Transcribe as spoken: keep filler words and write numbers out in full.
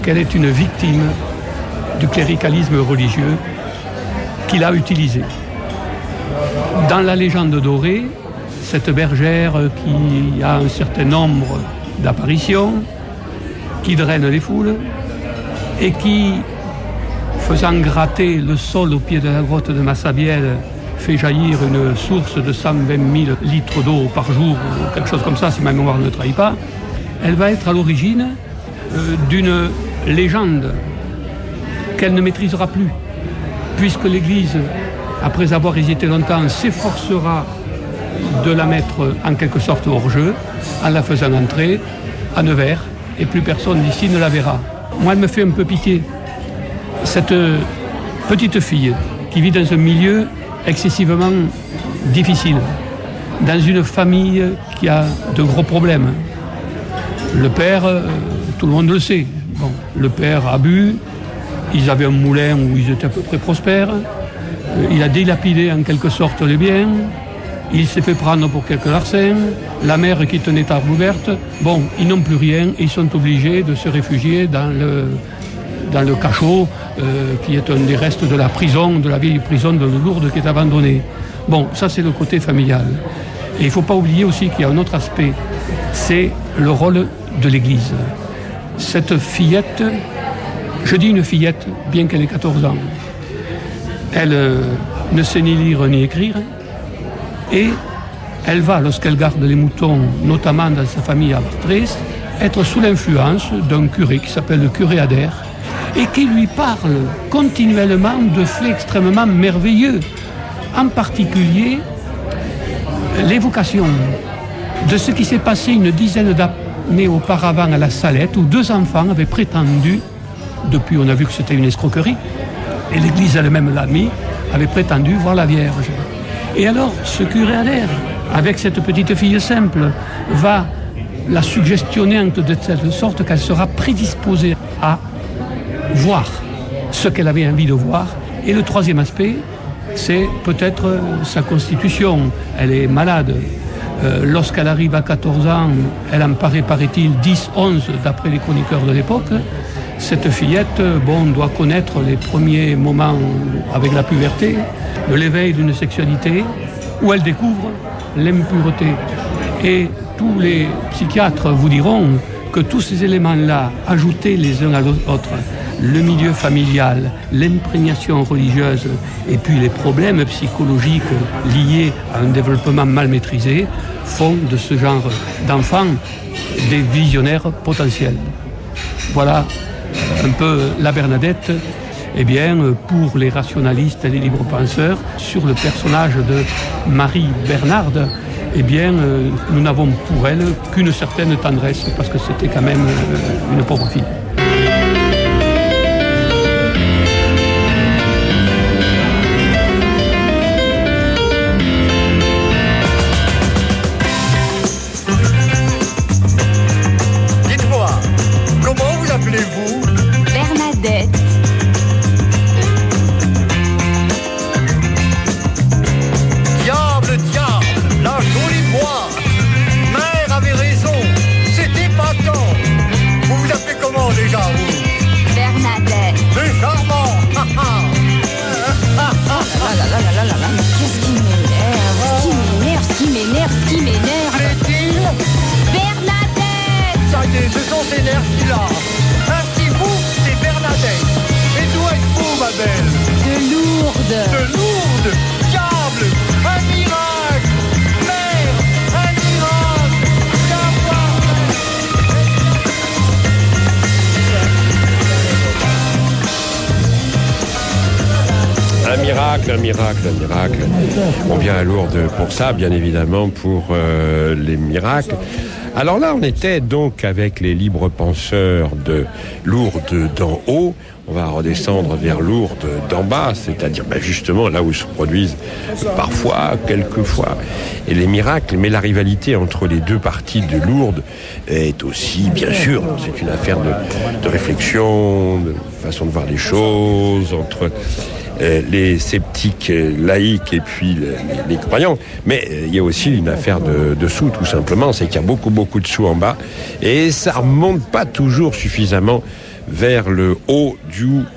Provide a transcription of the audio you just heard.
qu'elle est une victime du cléricalisme religieux qu'il a utilisé. Dans la légende dorée, cette bergère qui a un certain nombre d'apparitions, qui draine les foules et qui, faisant gratter le sol au pied de la grotte de Massabielle, fait jaillir une source de cent vingt mille litres d'eau par jour, ou quelque chose comme ça, si ma mémoire ne trahit pas, elle va être à l'origine euh, d'une légende qu'elle ne maîtrisera plus, puisque l'Église, après avoir hésité longtemps, s'efforcera de la mettre en quelque sorte hors jeu, en la faisant entrer à Nevers, et plus personne d'ici ne la verra. Moi, elle me fait un peu pitié. Cette petite fille qui vit dans un milieu excessivement difficile, dans une famille qui a de gros problèmes. Le père, tout le monde le sait, bon, le père a bu, ils avaient un moulin où ils étaient à peu près prospères, il a dilapidé en quelque sorte les biens, il s'est fait prendre pour quelques larcins, la mère qui tenait table ouverte, bon, ils n'ont plus rien et ils sont obligés de se réfugier dans le, dans le cachot euh, qui est un des restes de la prison, de la vieille prison de Lourdes qui est abandonnée. Bon, ça c'est le côté familial. Et il ne faut pas oublier aussi qu'il y a un autre aspect, c'est le rôle de l'Église. Cette fillette, je dis une fillette, bien qu'elle ait quatorze ans, elle euh, ne sait ni lire ni écrire, et elle va, lorsqu'elle garde les moutons, notamment dans sa famille à Vartrés, être sous l'influence d'un curé qui s'appelle le curé Adair, et qui lui parle continuellement de faits extrêmement merveilleux, en particulier l'évocation de ce qui s'est passé une dizaine d'années auparavant à la Salette, où deux enfants avaient prétendu, depuis on a vu que c'était une escroquerie, et l'Église elle-même l'a mis, avait prétendu voir la Vierge. Et alors, ce curé Adair, avec cette petite fille simple, va la suggestionner de telle sorte qu'elle sera prédisposée à voir ce qu'elle avait envie de voir. Et le troisième aspect, c'est peut-être sa constitution. Elle est malade. Euh, lorsqu'elle arrive à quatorze ans, elle en paraît, paraît-il, dix, onze, d'après les chroniqueurs de l'époque. Cette fillette, bon, doit connaître les premiers moments avec la puberté, de l'éveil d'une sexualité, où elle découvre l'impureté. Et tous les psychiatres vous diront que tous ces éléments-là, ajoutés les uns à l'autre, le milieu familial, l'imprégnation religieuse et puis les problèmes psychologiques liés à un développement mal maîtrisé, font de ce genre d'enfants des visionnaires potentiels. Voilà un peu la Bernadette, eh bien, pour les rationalistes et les libres penseurs, sur le personnage de Marie Bernarde, eh bien, nous n'avons pour elle qu'une certaine tendresse, parce que c'était quand même une pauvre fille. Dites-moi, comment vous appelez-vous ? Bernadette. Diable, diable, la jolie boîte. Mère avait raison, c'était pas tant. Vous vous appelez comment déjà, vous ? Bernadette. C'est charmant. Ha, ha. Ah là là là là là là, mais qu'est-ce qui m'énerve, ce qui m'énerve, ce qui m'énerve, ce qui m'énerve. Plaît-il ? Bernadette. Ça y est, ce sont ses nerfs qu'il a. Ainsi vous, c'est Bernadette. Et d'où êtes-vous, ma belle ? De Lourdes. De Lourdes. Diable, un miracle. Mère, un miracle. Viens voir. Un miracle, un miracle, un miracle. On vient à Lourdes pour ça, bien évidemment, pour euh, les miracles. Alors là, on était donc avec les libres penseurs de Lourdes d'en haut. On va redescendre vers Lourdes d'en bas, c'est-à-dire ben justement là où se produisent parfois, quelquefois, et les miracles. Mais la rivalité entre les deux parties de Lourdes est aussi, bien sûr, c'est une affaire de, de réflexion, de façon de voir les choses, entre euh, les sceptiques euh, laïcs et puis les, les croyants. Mais euh, il y a aussi une affaire de, de sous, tout simplement. C'est qu'il y a beaucoup, beaucoup de sous en bas. Et ça remonte pas toujours suffisamment vers le haut du